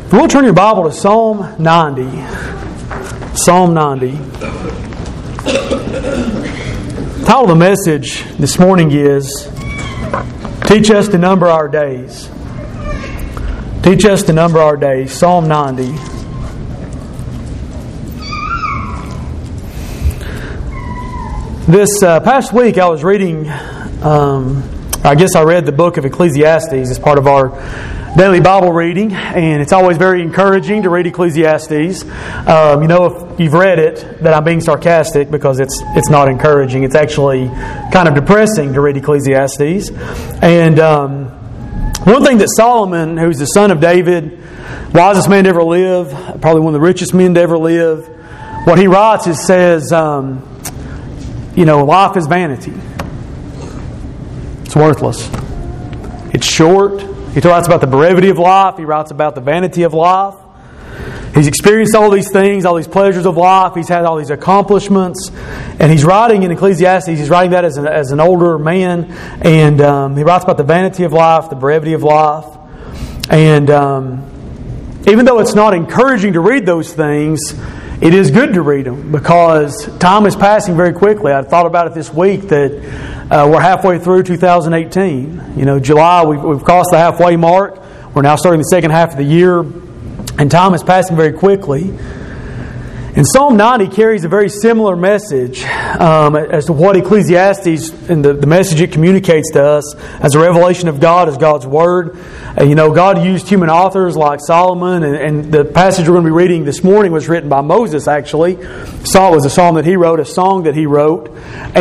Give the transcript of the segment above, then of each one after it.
If you will, turn your Bible to Psalm 90. Psalm 90. The title of the message this morning is Teach Us to Number Our Days. Teach us to number our days. Psalm 90. This past week I was reading, I read the book of Ecclesiastes as part of our daily Bible reading, and it's always very encouraging to read Ecclesiastes. If you've read it, that I'm being sarcastic because it's not encouraging. It's actually kind of depressing to read Ecclesiastes. And one thing that Solomon, who's the son of David, wisest man to ever live, probably one of the richest men to ever live, what he writes is says, life is vanity. It's worthless. It's short. He writes about the brevity of life. He writes about the vanity of life. He's experienced all these things, all these pleasures of life. He's had all these accomplishments. And he's writing in Ecclesiastes, he's writing that as an older man. And he writes about the vanity of life, the brevity of life. And even though it's not encouraging to read those things, it is good to read them because time is passing very quickly. I thought about it this week that we're halfway through 2018. July, we've crossed the halfway mark. We're now starting the second half of the year, and time is passing very quickly. And Psalm 90 carries a very similar message as to what Ecclesiastes and the message it communicates to us as a revelation of God, as God's Word. God used human authors like Solomon, and the passage we're going to be reading this morning was written by Moses, actually. It was a psalm that he wrote, a song that he wrote.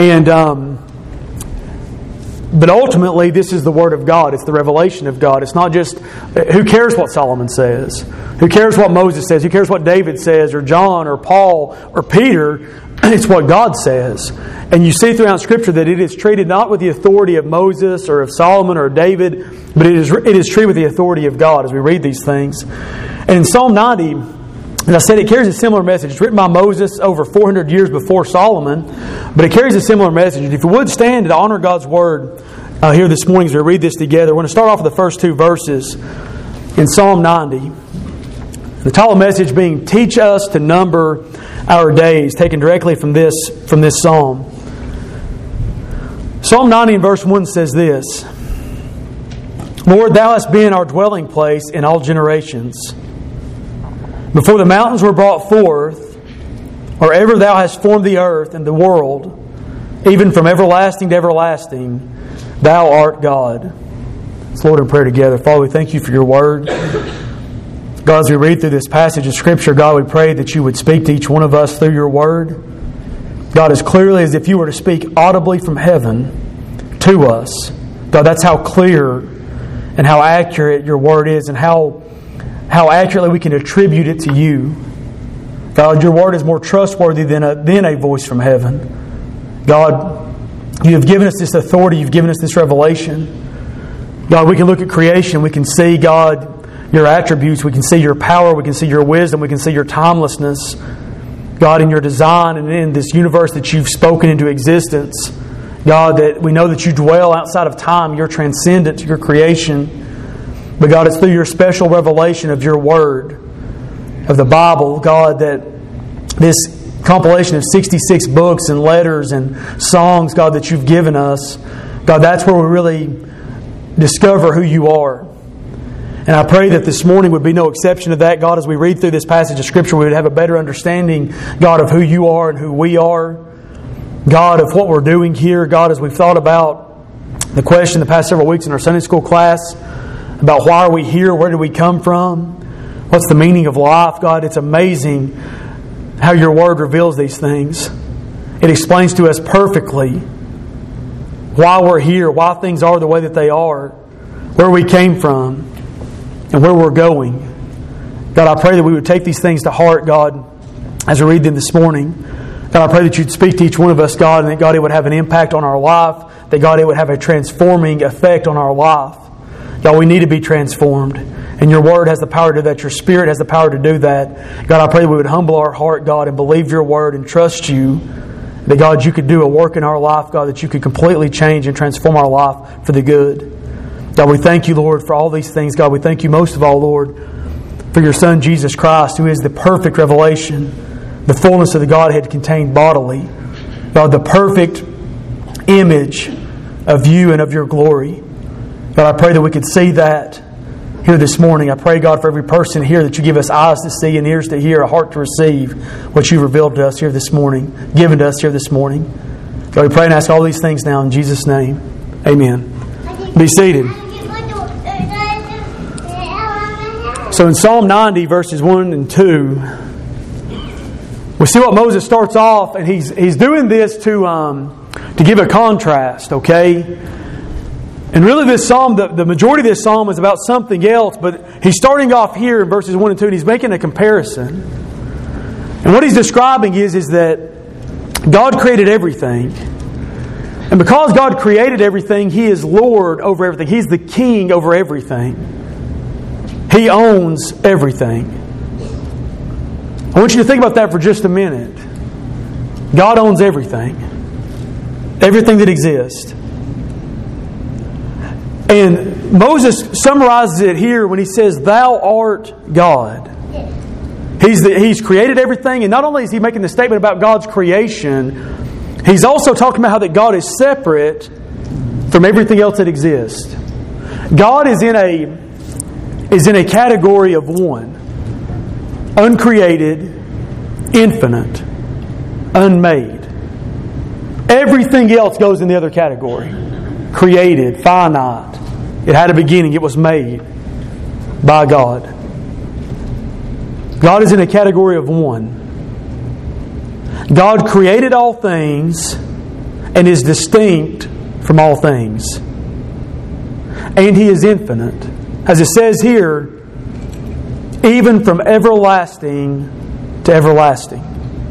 But ultimately, this is the Word of God. It's the revelation of God. It's not just, who cares what Solomon says? Who cares what Moses says? Who cares what David says, or John, or Paul, or Peter? It's what God says. And you see throughout Scripture that it is treated not with the authority of Moses, or of Solomon, or of David, but it is treated with the authority of God as we read these things. And in Psalm 90, as I said, it carries a similar message. It's written by Moses over 400 years before Solomon, but it carries a similar message. And if you would stand to honor God's Word here this morning as we read this together, we're going to start off with the first two verses in Psalm 90. The title of the message being, Teach Us to Number Our Days, taken directly from this psalm. Psalm 90 in verse 1 says this, Lord, Thou hast been our dwelling place in all generations. Before the mountains were brought forth, or ever Thou hast formed the earth and the world, even from everlasting to everlasting, Thou art God. Let's Lord in prayer together. Father, we thank You for Your Word. God, as we read through this passage of Scripture, God, we pray that You would speak to each one of us through Your Word. God, as clearly as if You were to speak audibly from heaven to us. God, that's how clear and how accurate Your Word is, and how accurately we can attribute it to You. God, Your Word is more trustworthy than a voice from heaven. God, You have given us this authority. You've given us this revelation. God, we can look at creation. We can see, God, Your attributes. We can see Your power. We can see Your wisdom. We can see Your timelessness. God, in Your design and in this universe that You've spoken into existence. God, that we know that You dwell outside of time. You're transcendent to Your creation. But God, it's through Your special revelation of Your Word, of the Bible, God, that this compilation of 66 books and letters and songs, God, that You've given us, God, that's where we really discover who You are. And I pray that this morning would be no exception to that, God, as we read through this passage of Scripture, we would have a better understanding, God, of who You are and who we are. God, of what we're doing here. God, as we've thought about the question the past several weeks in our Sunday school class, about why are we here? Where do we come from? What's the meaning of life? God, it's amazing how Your Word reveals these things. It explains to us perfectly why we're here, why things are the way that they are, where we came from, and where we're going. God, I pray that we would take these things to heart, God, as we read them this morning. God, I pray that You'd speak to each one of us, God, and that, God, it would have an impact on our life, that, God, it would have a transforming effect on our life. God, we need to be transformed. And Your Word has the power to do that. Your Spirit has the power to do that. God, I pray that we would humble our heart, God, and believe Your Word and trust You. That, God, You could do a work in our life, God, that You could completely change and transform our life for the good. God, we thank You, Lord, for all these things. God, we thank You most of all, Lord, for for your Son, Jesus Christ, who is the perfect revelation, the fullness of the Godhead contained bodily. God, the perfect image of you and of your glory. God, I pray that we could see that here this morning. I pray, God, for every person here that you give us eyes to see and ears to hear, a heart to receive what you've revealed to us here this morning, given to us here this morning. God, we pray and ask all these things now in Jesus' name. Amen. Be seated. So in Psalm 90, verses 1 and 2, we see what Moses starts off, and he's doing this to give a contrast, okay? And really this psalm, the majority of this psalm is about something else, but he's starting off here in verses 1 and 2, and he's making a comparison. And what he's describing is that God created everything. And because God created everything, He is Lord over everything. He's the King over everything. He owns everything. I want you to think about that for just a minute. God owns everything. Everything that exists. And Moses summarizes it here when he says, "Thou art God." He's created everything, and not only is he making the statement about God's creation, he's also talking about how that God is separate from everything else that exists. God is in a category of one. Uncreated, infinite, unmade. Everything else goes in the other category. Created, finite. It had a beginning. It was made by God. God is in a category of one. God created all things and is distinct from all things. And He is infinite. As it says here, even from everlasting to everlasting.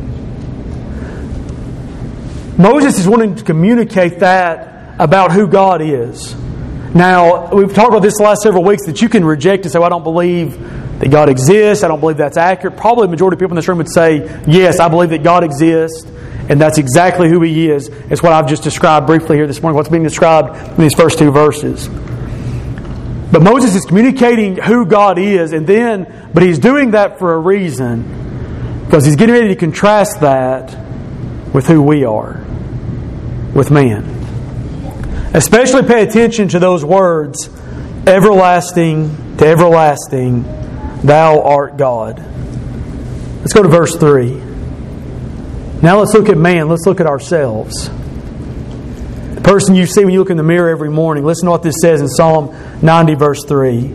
Moses is wanting to communicate that about who God is. Now, we've talked about this the last several weeks, that you can reject and say, well, I don't believe that God exists. I don't believe that's accurate. Probably the majority of people in this room would say, yes, I believe that God exists, and that's exactly who He is. It's what I've just described briefly here this morning, what's being described in these first two verses. But Moses is communicating who God is, but He's doing that for a reason, because he's getting ready to contrast that with who we are, with man. Especially pay attention to those words, everlasting to everlasting, Thou art God. Let's go to verse 3. Now let's look at man. Let's look at ourselves. The person you see when you look in the mirror every morning. Listen to what this says in Psalm 90, verse 3.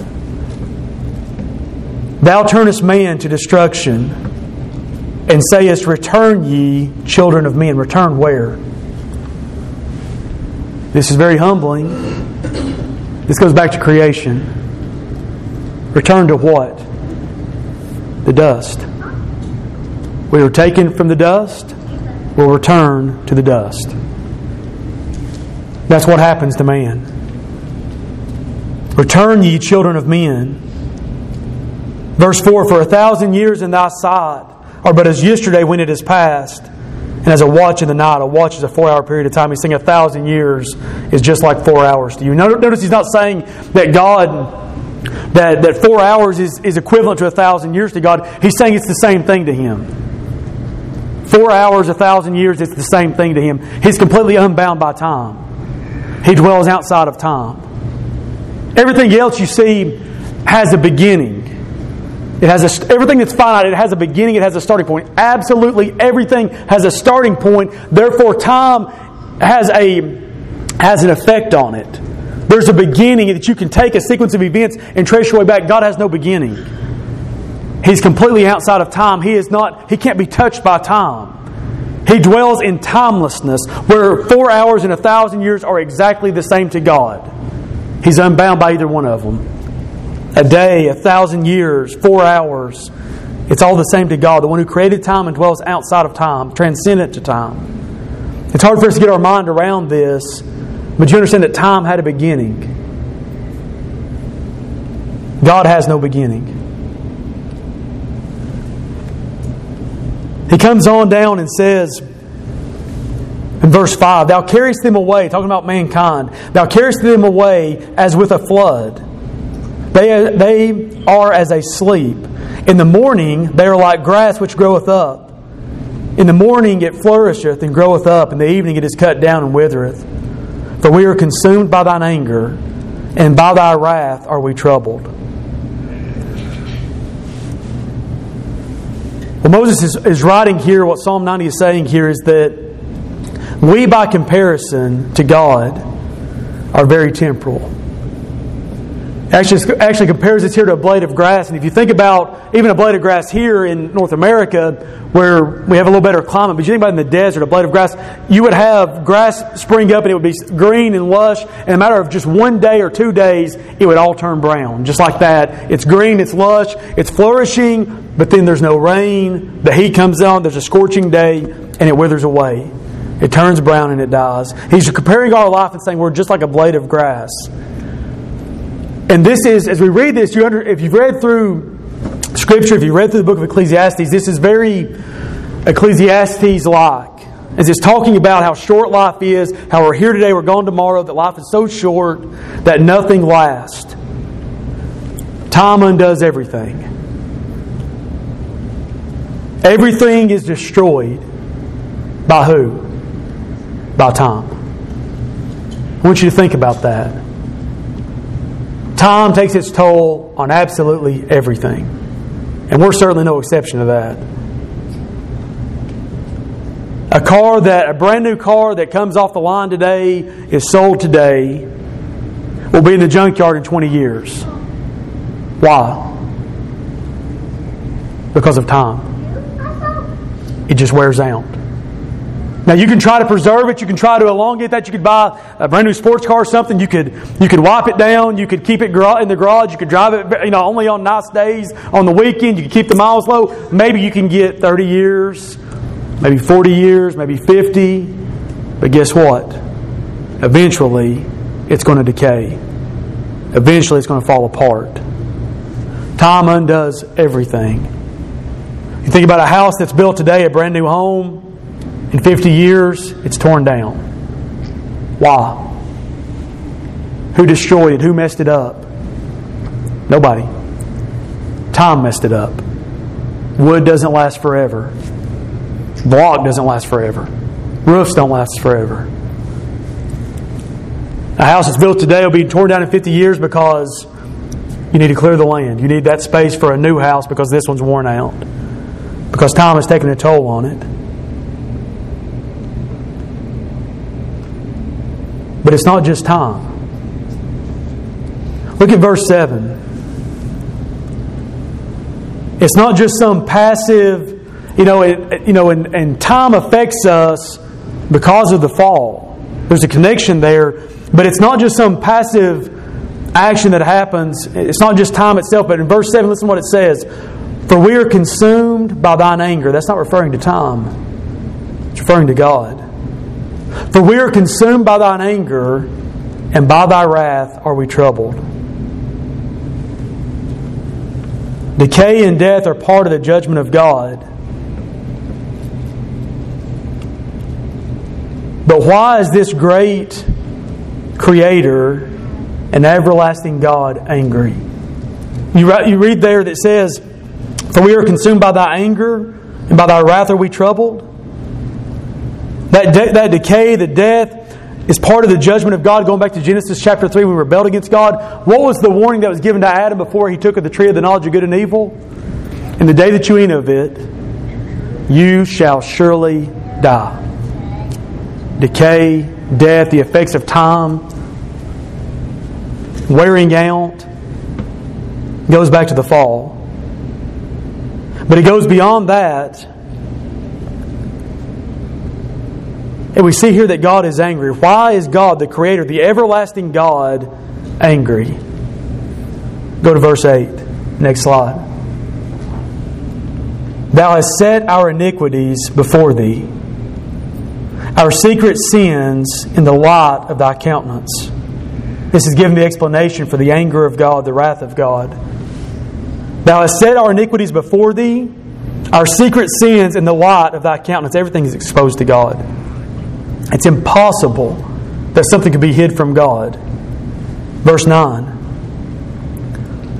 Thou turnest man to destruction, and sayest, Return ye, children of men. Return where? This is very humbling. This goes back to creation. Return to what? The dust. We were taken from the dust. We'll return to the dust. That's what happens to man. Return ye, children of men. Verse 4, For 1,000 years in thy sight are but as yesterday when it is past, and as a watch in the night. A watch is a 4-hour period of time. He's saying 1,000 years is just like 4 hours to you. Notice he's not saying that that 4 hours is equivalent to 1,000 years to God. He's saying it's the same thing to Him. 4 hours, 1,000 years, it's the same thing to Him. He's completely unbound by time. He dwells outside of time. Everything else you see has a beginning. Everything that's finite, it has a beginning, it has a starting point. Absolutely everything has a starting point. Therefore, time has an effect on it. There's a beginning that you can take a sequence of events and trace your way back. God has no beginning. He's completely outside of time. He can't be touched by time. He dwells in timelessness, where 4 hours and 1,000 years are exactly the same to God. He's unbound by either one of them. A day, 1,000 years, 4 hours, it's all the same to God, the one who created time and dwells outside of time, transcendent to time. It's hard for us to get our mind around this, but you understand that time had a beginning. God has no beginning. He comes on down and says in verse 5, Thou carriest them away, talking about mankind, Thou carriest them away as with a flood. They are as a sleep. In the morning they are like grass which groweth up. In the morning it flourisheth and groweth up. In the evening it is cut down and withereth. For we are consumed by thine anger, and by thy wrath are we troubled. What Moses is writing here, what Psalm 90 is saying here, is that we, by comparison to God, are very temporal. Actually compares this here to a blade of grass. And if you think about even a blade of grass here in North America, where we have a little better climate, but you think about in the desert, a blade of grass, you would have grass spring up and it would be green and lush. In a matter of just 1 day or 2 days, it would all turn brown. Just like that. It's green, it's lush, it's flourishing, but then there's no rain. The heat comes on, there's a scorching day, and it withers away. It turns brown and it dies. He's comparing our life and saying we're just like a blade of grass. And this is, as we read this, if you've read through Scripture, if you read through the book of Ecclesiastes, this is very Ecclesiastes-like. As it's talking about how short life is, how we're here today, we're gone tomorrow, that life is so short that nothing lasts. Time undoes everything. Everything is destroyed by who? By time. I want you to think about that. Time takes its toll on absolutely everything. And we're certainly no exception to that. A brand new car that comes off the line today, is sold today, will be in the junkyard in 20 years. Why? Because of time. It just wears out. Now you can try to preserve it, you can try to elongate that, you could buy a brand new sports car or something, you could wipe it down, you could keep it in the garage, you could drive it only on nice days, on the weekend, you could keep the miles low. Maybe you can get 30 years, maybe 40 years, maybe 50. But guess what? Eventually it's going to decay. Eventually it's going to fall apart. Time undoes everything. You think about a house that's built today, a brand new home. In 50 years, it's torn down. Why? Who destroyed it? Who messed it up? Nobody. Time messed it up. Wood doesn't last forever. Block doesn't last forever. Roofs don't last forever. A house that's built today will be torn down in 50 years because you need to clear the land. You need that space for a new house because this one's worn out. Because time has taken a toll on it. But it's not just time. Look at verse 7. It's not just some passive, and time affects us because of the fall. There's a connection there, but it's not just some passive action that happens. It's not just time itself, but in verse 7, listen to what it says. For we are consumed by thine anger. That's not referring to time. It's referring to God. For we are consumed by thine anger, and by thy wrath are we troubled. Decay and death are part of the judgment of God. But why is this great Creator and everlasting God angry? You read there that says, for we are consumed by thy anger, and by thy wrath are we troubled. That decay, the death, is part of the judgment of God. Going back to Genesis chapter 3, we rebelled against God. What was the warning that was given to Adam before he took of the tree of the knowledge of good and evil? In the day that you eat of it, you shall surely die. Decay, death, the effects of time, wearing out, goes back to the fall. But it goes beyond that. And we see here that God is angry. Why is God, the Creator, the everlasting God, angry? Go to verse 8. Next slide. Thou hast set our iniquities before thee, our secret sins in the light of thy countenance. This is giving the explanation for the anger of God, the wrath of God. Thou hast set our iniquities before thee, our secret sins in the light of thy countenance. Everything is exposed to God. It's impossible that something could be hid from God. Verse 9.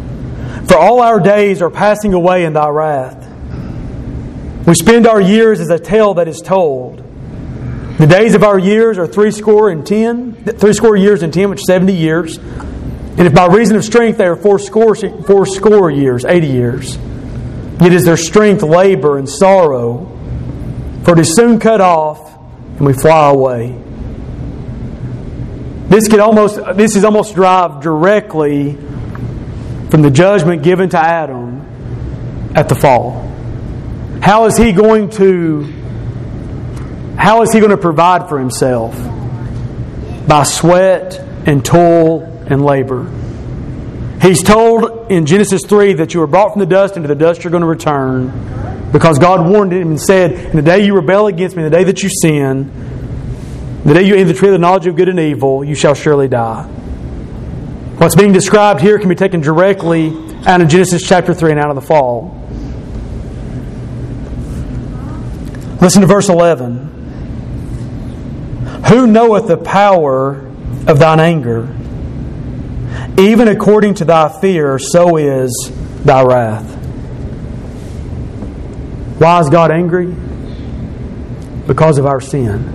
For all our days are passing away in Thy wrath. We spend our years as a tale that is told. The days of our years are 60 years and 10, which is 70 years. And if by reason of strength they are 80 years, 80 years. Yet is their strength labor and sorrow, for it is soon cut off, and we fly away. This is almost derived directly from the judgment given to Adam at the fall. How is he going to provide for himself? By sweat and toil and labor. He's told in Genesis 3 that you were brought from the dust, and to the dust you're going to return, because God warned him and said, in the day you rebel against me, in the day that you sin, the day you eat the tree of the knowledge of good and evil, you shall surely die. What's being described here can be taken directly out of Genesis chapter 3 and out of the fall. Listen to verse 11. Who knoweth the power of thine anger? Even according to thy fear, so is thy wrath. Why is God angry? Because of our sin.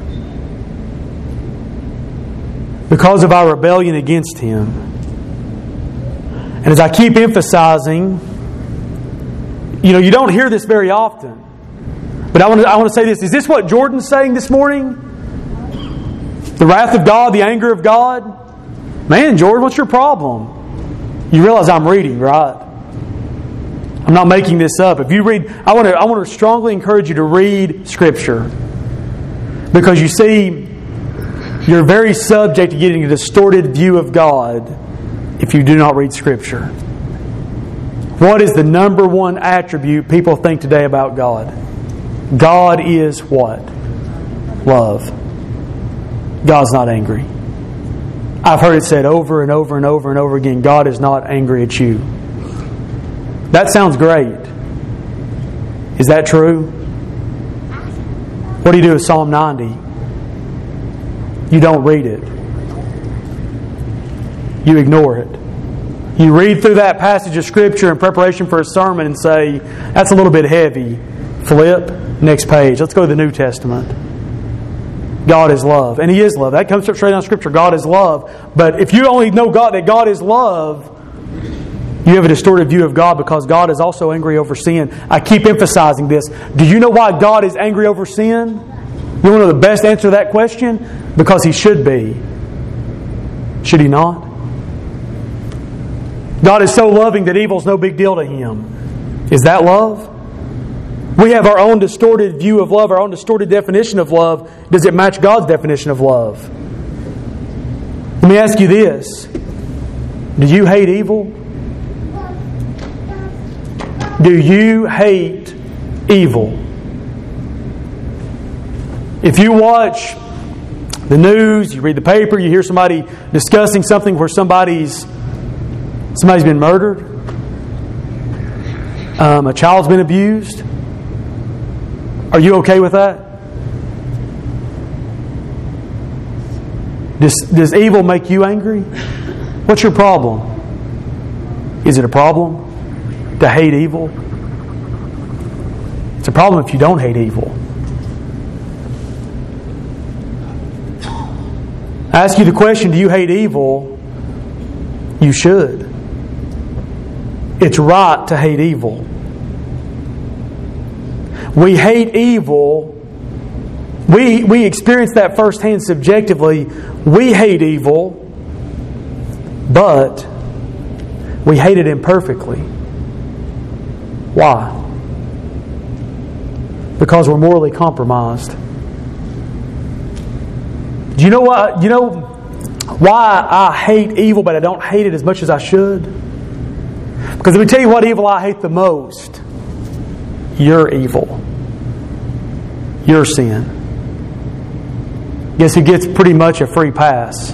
Because of our rebellion against Him. And as I keep emphasizing, you don't hear this very often. But I want to say this. Is this what Jordan's saying this morning? The wrath of God, the anger of God? Man, Jordan, what's your problem? You realize I'm reading, right? I'm not making this up. If you read, I want to strongly encourage you to read Scripture. Because you see, you're very subject to getting a distorted view of God if you do not read Scripture. What is the number one attribute people think today about God? God is what? Love. God's not angry. I've heard it said over and over and over and over again, God is not angry at you. That sounds great. Is that true? What do you do with Psalm 90? You don't read it. You ignore it. You read through that passage of Scripture in preparation for a sermon and say, that's a little bit heavy. Flip, next page. Let's go to the New Testament. God is love. And He is love. That comes straight out of Scripture. God is love. But if you only know that God is love, you have a distorted view of God, because God is also angry over sin. I keep emphasizing this. Do you know why God is angry over sin? You want to know the best answer to that question? Because He should be. Should He not? God is so loving that evil's no big deal to Him. Is that love? We have our own distorted view of love, our own distorted definition of love. Does it match God's definition of love? Let me ask you this. Do you hate evil? Do you hate evil? If you watch the news, you read the paper, you hear somebody discussing something where somebody's been murdered, a child's been abused, are you okay with that? Does evil make you angry? What's your problem? Is it a problem to hate evil? It's a problem if you don't hate evil. I ask you the question, do you hate evil? You should. It's right to hate evil. We hate evil. We experience that firsthand subjectively. We hate evil, but we hate it imperfectly. Why? Because we're morally compromised. Do you know what? You know why I hate evil, but I don't hate it as much as I should? Because let me tell you what evil I hate the most. Your evil. Your sin. Guess who gets pretty much a free pass?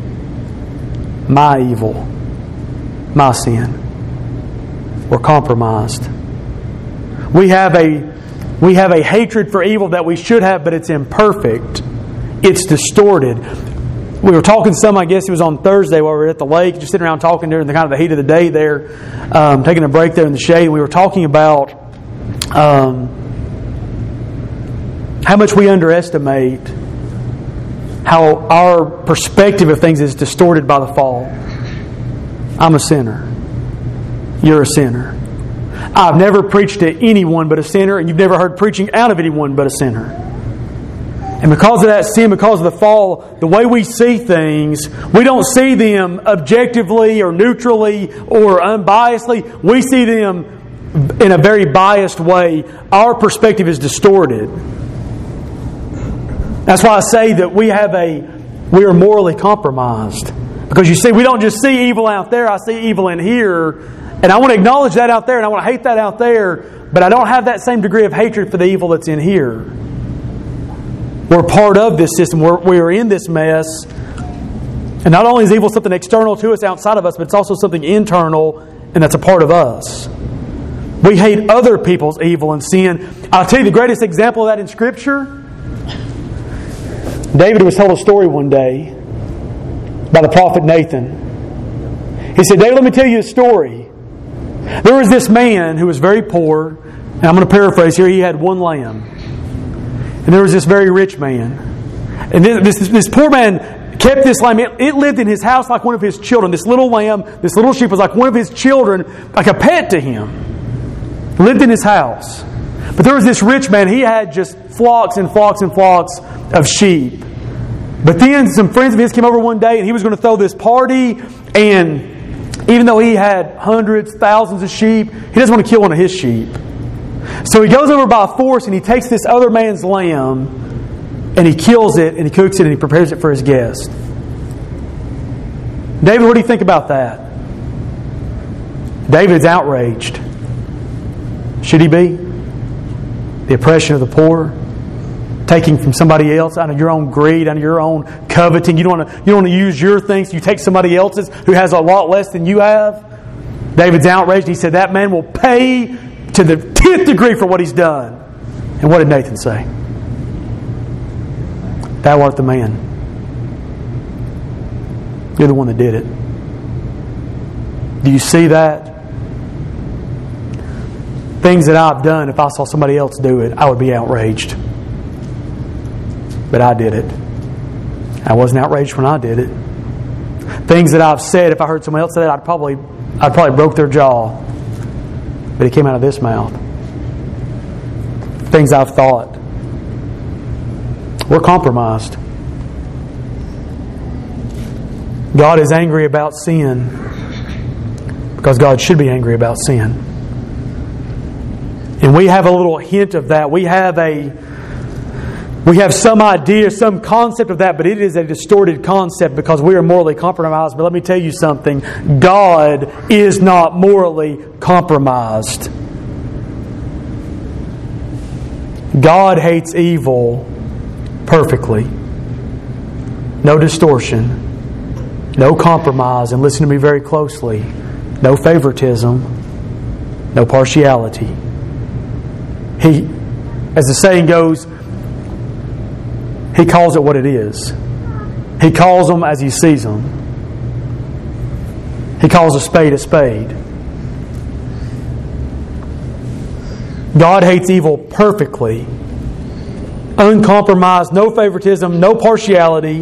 My evil. My sin. We're compromised. We have a hatred for evil that we should have, but it's imperfect. It's distorted. we were talking some, I guess it was on Thursday while we were at the lake, just sitting around talking during the kind of the heat of the day there, taking a break there in the shade. We were talking about how much we underestimate how our perspective of things is distorted by the fall. I'm a sinner. You're a sinner. I've never preached to anyone but a sinner, and you've never heard preaching out of anyone but a sinner. And because of that sin, because of the fall, the way we see things, we don't see them objectively or neutrally or unbiasedly. We see them in a very biased way. Our perspective is distorted. That's why I say that we are morally compromised. Because you see, we don't just see evil out there, I see evil in here. And I want to acknowledge that out there, and I want to hate that out there, but I don't have that same degree of hatred for the evil that's in here. We're part of this system. We are in this mess. And not only is evil something external to us, outside of us, but it's also something internal, and that's a part of us. We hate other people's evil and sin. I'll tell you the greatest example of that in Scripture. David was told a story one day by the prophet Nathan. He said, David, let me tell you a story. There was this man who was very poor, and I'm going to paraphrase here, he had one lamb. And there was this very rich man. And this poor man kept this lamb. It lived in his house like one of his children. This little lamb, this little sheep was like one of his children, like a pet to him. It lived in his house. But there was this rich man. He had just flocks and flocks and flocks of sheep. But then some friends of his came over one day and he was going to throw this party. And even though he had hundreds, thousands of sheep, he doesn't want to kill one of his sheep. So he goes over by force and he takes this other man's lamb and he kills it and he cooks it and he prepares it for his guest. David, what do you think about that? David's outraged. Should he be? The oppression of the poor, taking from somebody else out of your own greed, out of your own coveting. You don't want to use your things. You take somebody else's who has a lot less than you have. David's outraged. He said that man will pay to the 10th degree for what he's done. And what did Nathan say? Thou art the man. You're the one that did it. Do you see that? Things that I've done, if I saw somebody else do it, I would be outraged. But I did it. I wasn't outraged when I did it. Things that I've said, if I heard somebody else say it, I'd probably broke their jaw. But it came out of this mouth. Things I've thought. We're compromised. God is angry about sin because God should be angry about sin. And we have a little hint of that. We have some idea, some concept of that, but it is a distorted concept because we are morally compromised. But let me tell you something. God is not morally compromised. God hates evil perfectly. No distortion. No compromise. And listen to me very closely. No favoritism. No partiality. He, as the saying goes, He calls it what it is. He calls them as He sees them. He calls a spade a spade. God hates evil perfectly. Uncompromised, no favoritism, no partiality.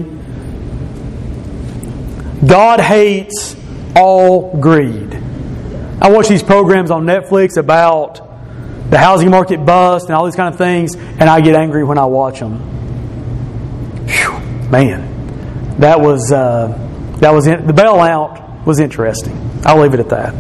God hates all greed. I watch these programs on Netflix about the housing market bust and all these kind of things, and I get angry when I watch them. Whew, man, that was the bailout was interesting. I'll leave it at that.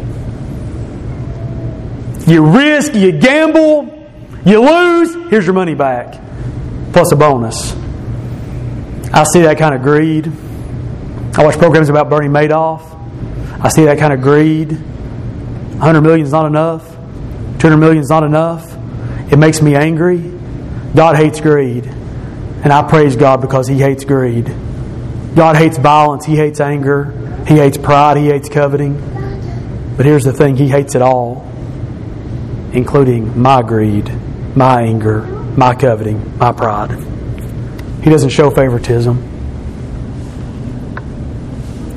You risk, you gamble, you lose. Here's your money back, plus a bonus. I see that kind of greed. I watch programs about Bernie Madoff. I see that kind of greed. 100 million is not enough. 200 million is not enough. It makes me angry. God hates greed. And I praise God because He hates greed. God hates violence. He hates anger. He hates pride. He hates coveting. But here's the thing. He hates it all, including my greed, my anger, my coveting, my pride. He doesn't show favoritism.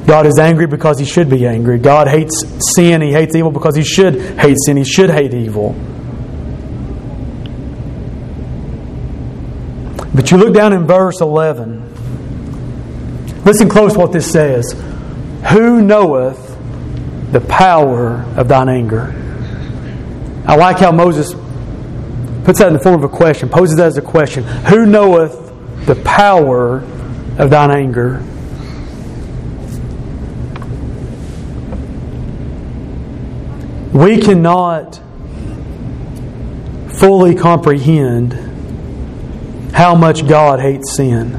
God is angry because He should be angry. God hates sin. He hates evil because He should hate sin. He should hate evil. But you look down in verse 11. Listen close to what this says. Who knoweth the power of thine anger? I like how Moses puts that in the form of a question, poses that as a question. Who knoweth the power of thine anger? We cannot fully comprehend how much God hates sin.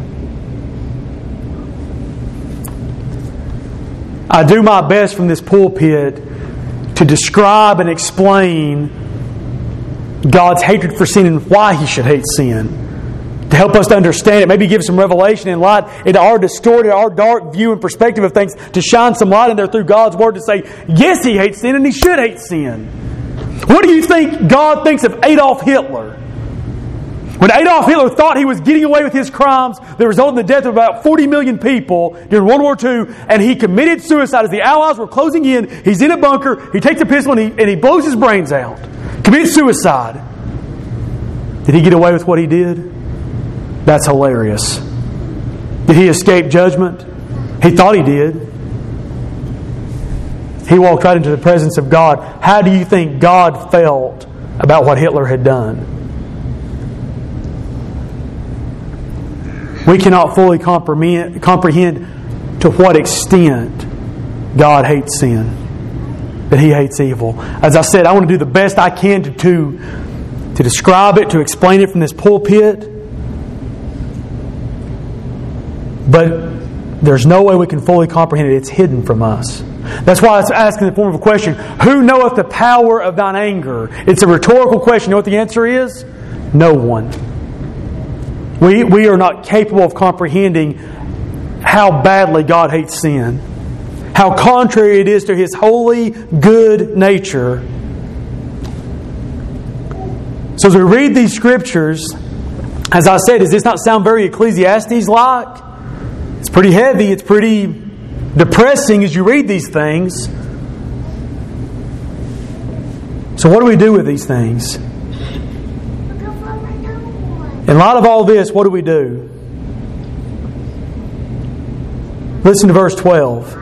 I do my best from this pulpit to describe and explain God's hatred for sin and why He should hate sin. To help us to understand it, maybe give some revelation and light into our distorted, our dark view and perspective of things, to shine some light in there through God's Word to say, yes, He hates sin and He should hate sin. What do you think God thinks of Adolf Hitler? When Adolf Hitler thought he was getting away with his crimes that resulted in the death of about 40 million people during World War II, and he committed suicide as the Allies were closing in, he's in a bunker, he takes a pistol and he blows his brains out. Commits suicide. Did he get away with what he did? That's hilarious. Did he escape judgment? He thought he did. He walked right into the presence of God. How do you think God felt about what Hitler had done? We cannot fully comprehend to what extent God hates sin, that He hates evil. As I said, I want to do the best I can to describe it, to explain it from this pulpit. But there's no way we can fully comprehend it. It's hidden from us. That's why it's asked in the form of a question. Who knoweth the power of thine anger? It's a rhetorical question. You know what the answer is? No one. We are not capable of comprehending how badly God hates sin. How contrary it is to His holy, good nature. So as we read these Scriptures, as I said, does this not sound very Ecclesiastes-like? It's pretty heavy. It's pretty depressing as you read these things. So what do we do with these things? In light of all this, what do we do? Listen to verse 12.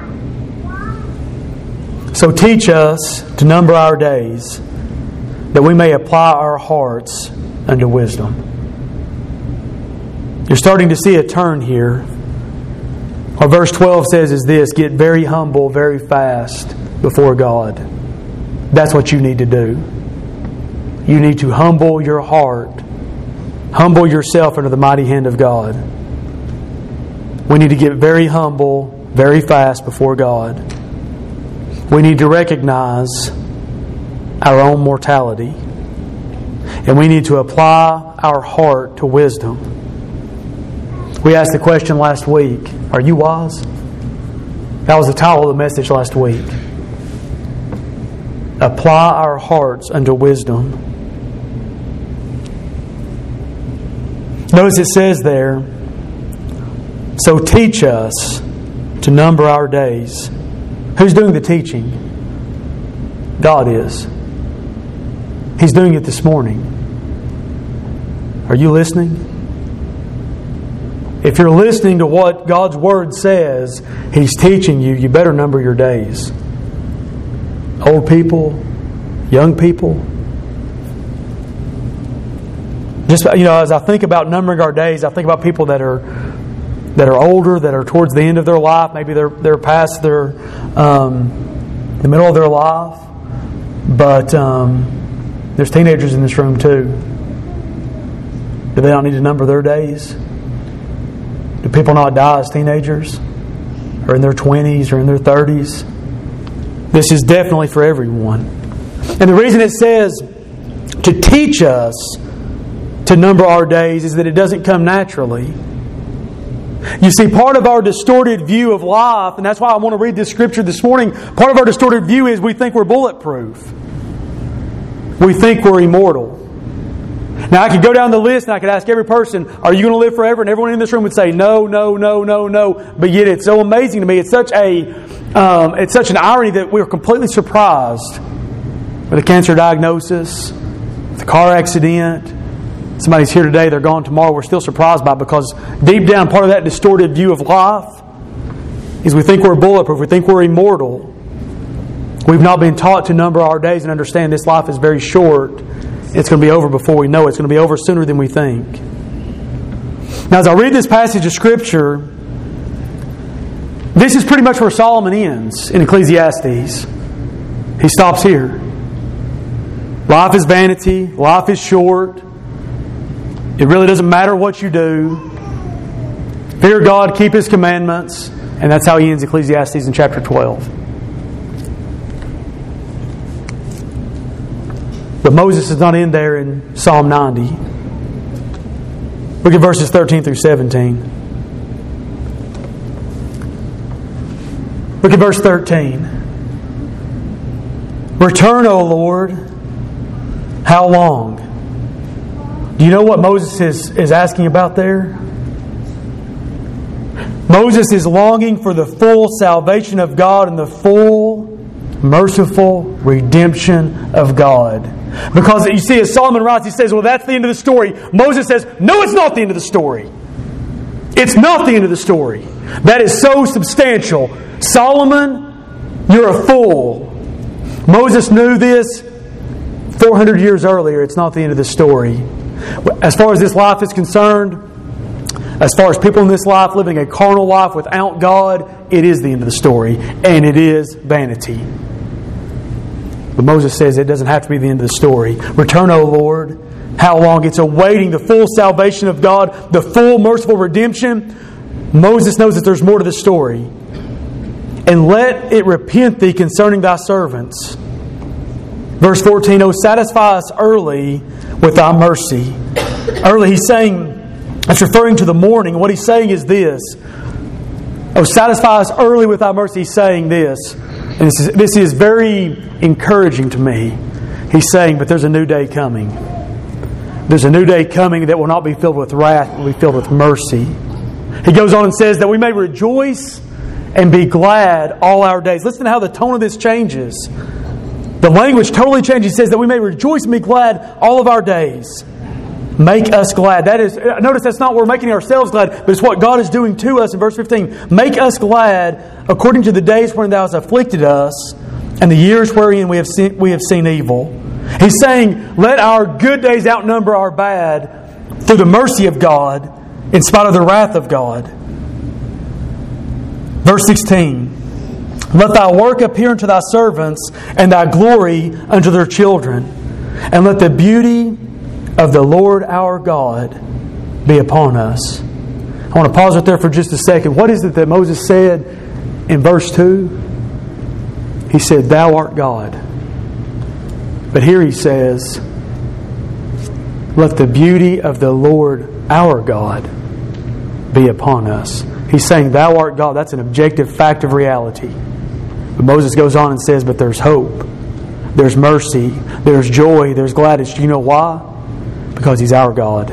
So teach us to number our days, that we may apply our hearts unto wisdom. You're starting to see a turn here. What verse 12 says is this: get very humble very fast before God. That's what you need to do. You need to humble your heart. Humble yourself under the mighty hand of God. We need to get very humble very fast before God. We need to recognize our own mortality. And we need to apply our heart to wisdom. We asked the question last week, are you wise? That was the title of the message last week. Apply our hearts unto wisdom. Notice it says there, so teach us to number our days. Who's doing the teaching? God is. He's doing it this morning. Are you listening? If you're listening to what God's Word says He's teaching you, you better number your days. Old people, young people. Just, as I think about numbering our days, I think about people that are older, that are towards the end of their life. Maybe they're past the middle of their life. But there's teenagers in this room too. Do they not need to number their days? Do people not die as teenagers? Or in their 20s or in their 30s? This is definitely for everyone. And the reason it says to teach us to number our days is that it doesn't come naturally. You see, part of our distorted view of life, and that's why I want to read this scripture this morning, part of our distorted view is we think we're bulletproof. We think we're immortal. Now, I could go down the list and I could ask every person, are you going to live forever? And everyone in this room would say, no, no, no, no, no. But yet it's so amazing to me. It's such an irony that we're completely surprised with a cancer diagnosis, with a car accident. Somebody's here today, they're gone tomorrow. We're still surprised by it because deep down, part of that distorted view of life is we think we're bulletproof. We think we're immortal. We've not been taught to number our days and understand this life is very short. It's going to be over before we know it. It's going to be over sooner than we think. Now, as I read this passage of Scripture, this is pretty much where Solomon ends in Ecclesiastes. He stops here. Life is vanity. Life is short. It really doesn't matter what you do. Fear God, keep His commandments. And that's how he ends Ecclesiastes in chapter 12. But Moses does not end there in Psalm 90. Look at verses 13 through 17. Look at verse 13. Return, O Lord, how long? Do you know what Moses is asking about there? Moses is longing for the full salvation of God and the full, merciful redemption of God. Because you see, as Solomon writes, he says, well, that's the end of the story. Moses says, no, it's not the end of the story. It's not the end of the story. That is so substantial. Solomon, you're a fool. Moses knew this 400 years earlier. It's not the end of the story. As far as this life is concerned, as far as people in this life living a carnal life without God, it is the end of the story. And it is vanity. But Moses says it doesn't have to be the end of the story. Return, O Lord. How long? It's awaiting the full salvation of God, the full merciful redemption. Moses knows that there's more to the story. And let it repent thee concerning thy servants. Verse 14, O satisfy us early with thy mercy. Early, he's saying, it's referring to the morning. What he's saying is this. Oh, satisfy us early with thy mercy. He's saying this. And this is very encouraging to me. He's saying, but there's a new day coming. There's a new day coming that will not be filled with wrath, it will be filled with mercy. He goes on and says that we may rejoice and be glad all our days. Listen to how the tone of this changes. The language totally changes. He says that we may rejoice and be glad all of our days. Make us glad. That is, notice that's not we're making ourselves glad, but it's what God is doing to us in verse 15. Make us glad according to the days when thou hast afflicted us and the years wherein we have seen evil. He's saying, let our good days outnumber our bad through the mercy of God in spite of the wrath of God. Verse 16. Let thy work appear unto thy servants and thy glory unto their children. And let the beauty of the Lord our God be upon us. I want to pause right there for just a second. What is it that Moses said in verse 2? He said, Thou art God. But here he says, let the beauty of the Lord our God be upon us. He's saying, Thou art God. That's an objective fact of reality. But Moses goes on and says, but there's hope. There's mercy. There's joy. There's gladness. Do you know why? Because He's our God.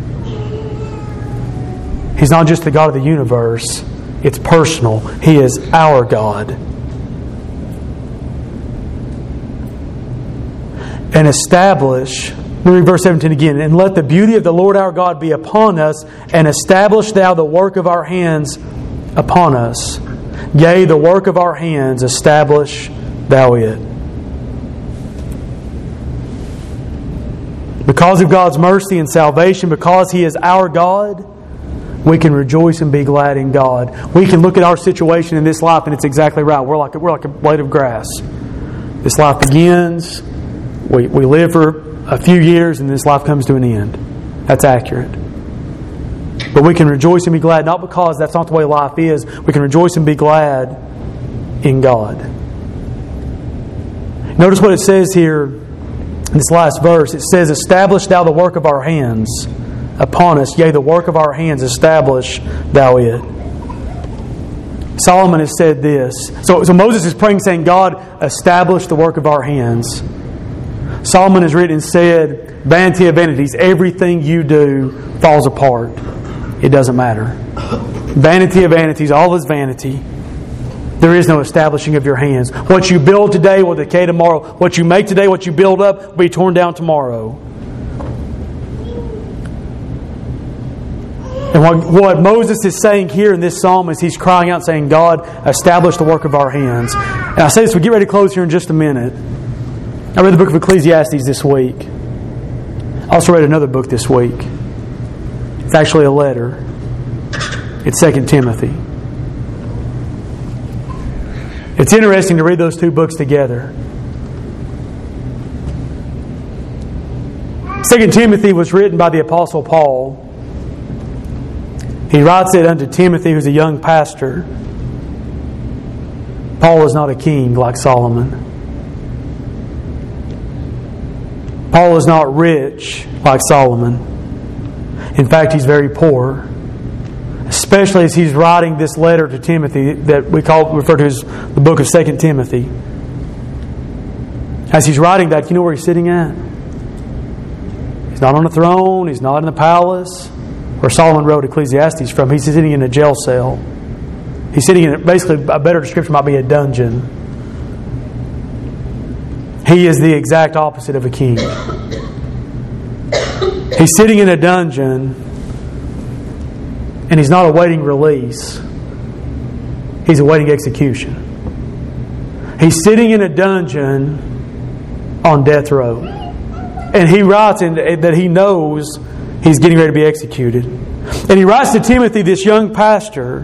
He's not just the God of the universe. It's personal. He is our God. And establish, let me read verse 17 again. And let the beauty of the Lord our God be upon us, and establish thou the work of our hands upon us. Yea, the work of our hands, establish thou it. Because of God's mercy and salvation, because He is our God, we can rejoice and be glad in God. We can look at our situation in this life and it's exactly right. We're like a blade of grass. This life begins, we live for a few years, and this life comes to an end. That's accurate. But we can rejoice and be glad, not because that's not the way life is. We can rejoice and be glad in God. Notice what it says here in this last verse. It says, establish thou the work of our hands upon us. Yea, the work of our hands, establish thou it. Solomon has said this. So Moses is praying, saying, God, establish the work of our hands. Solomon has written and said, vanity of vanities, everything you do falls apart. It doesn't matter. Vanity of vanities, all is vanity. There is no establishing of your hands. What you build today will decay tomorrow. What you make today, what you build up, will be torn down tomorrow. And what Moses is saying here in this psalm is he's crying out saying, God, establish the work of our hands. And I say this, we get ready to close here in just a minute. I read the book of Ecclesiastes this week. I also read another book this week. It's actually a letter. It's 2 Timothy. It's interesting to read those two books together. 2 Timothy was written by the Apostle Paul. He writes it unto Timothy, who's a young pastor. Paul is not a king like Solomon. Paul is not rich like Solomon. In fact, he's very poor. Especially as he's writing this letter to Timothy that we refer to as the book of 2 Timothy. As he's writing that, you know where he's sitting at? He's not on a throne. He's not in the palace where Solomon wrote Ecclesiastes from. He's sitting in a jail cell. He's sitting in, basically, a better description might be a dungeon. He is the exact opposite of a king. He's sitting in a dungeon, and he's not awaiting release. He's awaiting execution. He's sitting in a dungeon on death row. And he writes that he knows he's getting ready to be executed. And he writes to Timothy, this young pastor,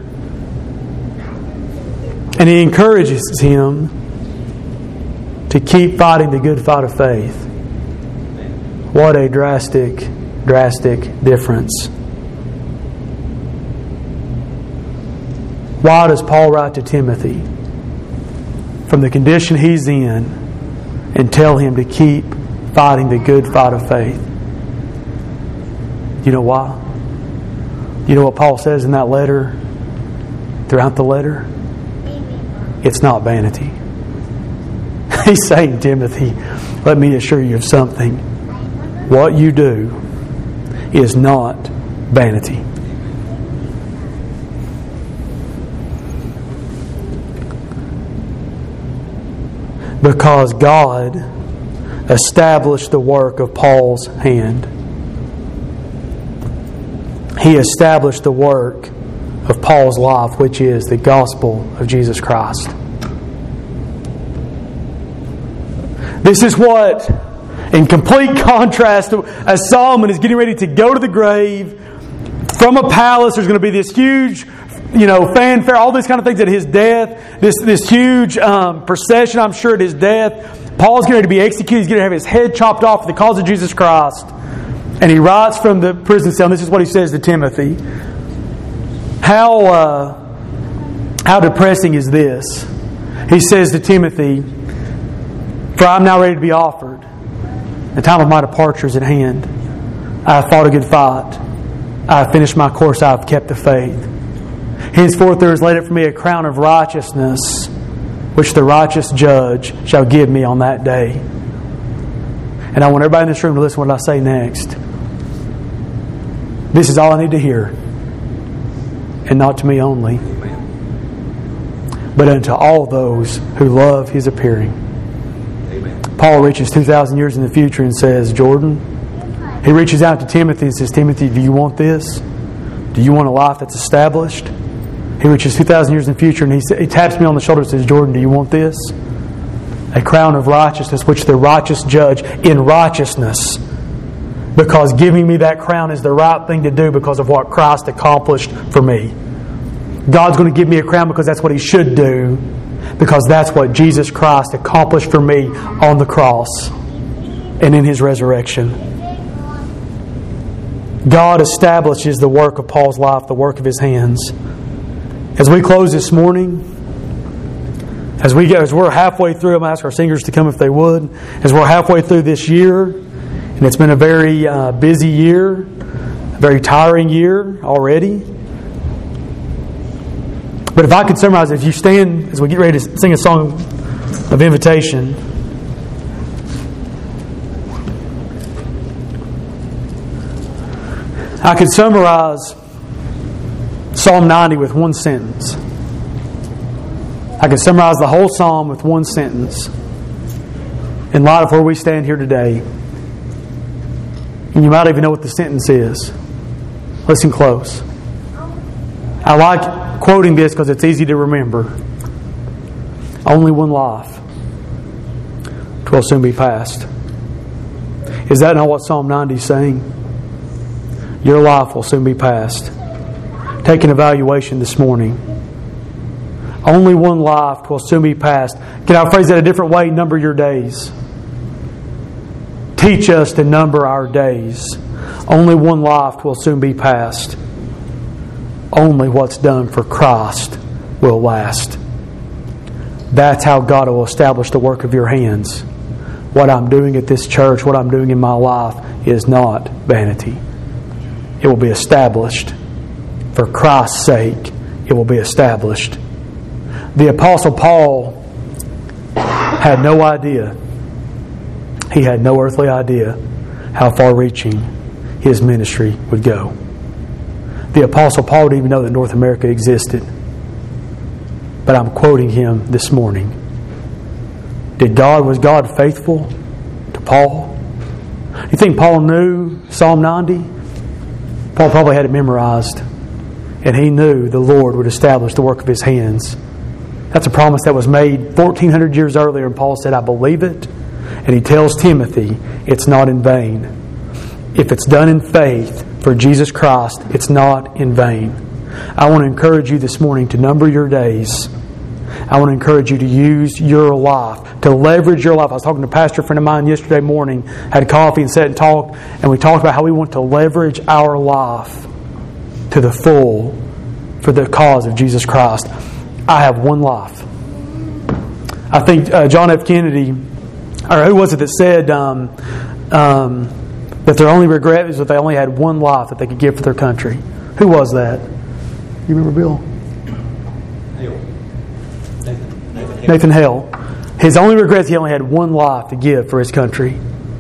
and he encourages him to keep fighting the good fight of faith. What a drastic difference. Why does Paul write to Timothy from the condition he's in and tell him to keep fighting the good fight of faith? You know why? You know what Paul says in that letter? Throughout the letter? It's not vanity. He's saying, Timothy, let me assure you of something. What you do is not vanity. Because God established the work of Paul's hand. He established the work of Paul's life, which is the gospel of Jesus Christ. This is what, in complete contrast to as Solomon is getting ready to go to the grave, from a palace, there's going to be this huge, fanfare, all these kind of things at his death. This huge procession, I'm sure, at his death. Paul's going to be executed. He's going to have his head chopped off for the cause of Jesus Christ. And he writes from the prison cell, and this is what he says to Timothy. How depressing is this? He says to Timothy, for I am now ready to be offered. The time of my departure is at hand. I have fought a good fight. I have finished my course. I have kept the faith. Henceforth there is laid up for me a crown of righteousness, which the righteous judge shall give me on that day. And I want everybody in this room to listen to what I say next. This is all I need to hear. And not to me only, but unto all those who love His appearing. Amen. Paul reaches 2,000 years in the future and says, Jordan, he reaches out to Timothy and says, Timothy, do you want this? Do you want a life that's established? He reaches 2,000 years in the future and he taps me on the shoulder and says, Jordan, do you want this? A crown of righteousness, which the righteous judge in righteousness. Because giving me that crown is the right thing to do because of what Christ accomplished for me. God's going to give me a crown because that's what He should do. Because that's what Jesus Christ accomplished for me on the cross and in His resurrection. God establishes the work of Paul's life, the work of his hands. As we close this morning, as we're halfway through, I'm going to ask our singers to come if they would. As we're halfway through this year, and it's been a very busy year, a very tiring year already. But if I could summarize, if you stand as we get ready to sing a song of invitation, I could summarize Psalm 90 with one sentence. I could summarize the whole psalm with one sentence in light of where we stand here today. And you might even know what the sentence is. Listen close. I like quoting this because it's easy to remember. Only one life. 'Twill soon be past. Is that not what Psalm 90 is saying? Your life will soon be past. Take an evaluation this morning. Only one life will soon be past. Can I phrase that a different way? Number your days. Teach us to number our days. Only one life will soon be past. Only what's done for Christ will last. That's how God will establish the work of your hands. What I'm doing at this church, what I'm doing in my life is not vanity. It will be established. For Christ's sake, it will be established. The Apostle Paul had no idea. He had no earthly idea how far-reaching his ministry would go. The Apostle Paul didn't even know that North America existed. But I'm quoting him this morning. Was God faithful to Paul? You think Paul knew Psalm 90? Paul probably had it memorized. And he knew the Lord would establish the work of his hands. That's a promise that was made 1,400 years earlier, and Paul said, I believe it. And he tells Timothy, it's not in vain. If it's done in faith for Jesus Christ, it's not in vain. I want to encourage you this morning to number your days. I want to encourage you to use your life, to leverage your life. I was talking to a pastor friend of mine yesterday morning, had coffee and sat and talked, and we talked about how we want to leverage our life to the full for the cause of Jesus Christ. I have one life. I think John F. Kennedy, or who was it that said that their only regret is that they only had one life that they could give for their country? Who was that? You remember, Bill? Nathan Hale. His only regret is he only had one life to give for his country.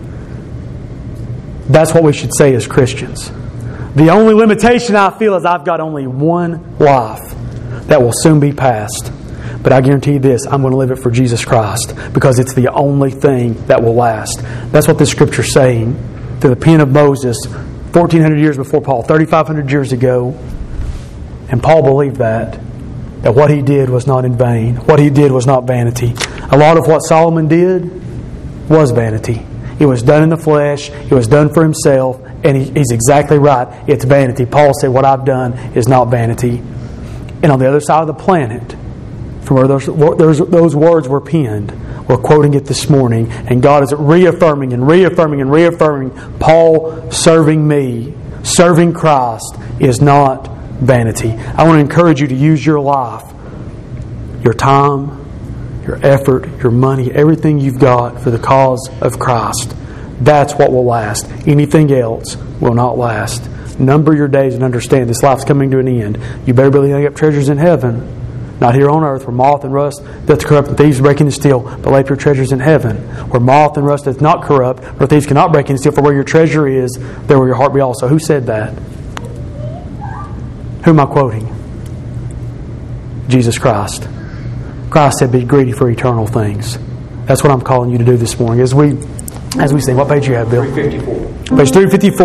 That's what we should say as Christians. The only limitation I feel is I've got only one life that will soon be past. But I guarantee you this, I'm going to live it for Jesus Christ because it's the only thing that will last. That's what this Scripture is saying through the pen of Moses 1,400 years before Paul, 3,500 years ago. And Paul believed that what he did was not in vain. What he did was not vanity. A lot of what Solomon did was vanity. It was done in the flesh. It was done for himself. And he's exactly right. It's vanity. Paul said, what I've done is not vanity. And on the other side of the planet, from where those words were penned, we're quoting it this morning. And God is reaffirming and reaffirming and reaffirming, Paul serving me, serving Christ is not vanity. I want to encourage you to use your life, your time, your effort, your money, everything you've got for the cause of Christ. That's what will last. Anything else will not last. Number your days and understand this life's coming to an end. You better be laying up treasures in heaven, not here on earth where moth and rust doth corrupt and thieves break in and steal, but lay up your treasures in heaven where moth and rust doth not corrupt, nor thieves cannot break in and steal. For where your treasure is, there will your heart be also. Who said that? Who am I quoting? Jesus Christ. Christ said, be greedy for eternal things. That's what I'm calling you to do this morning. As we sing, what page do you have, Bill? 354. Page 354.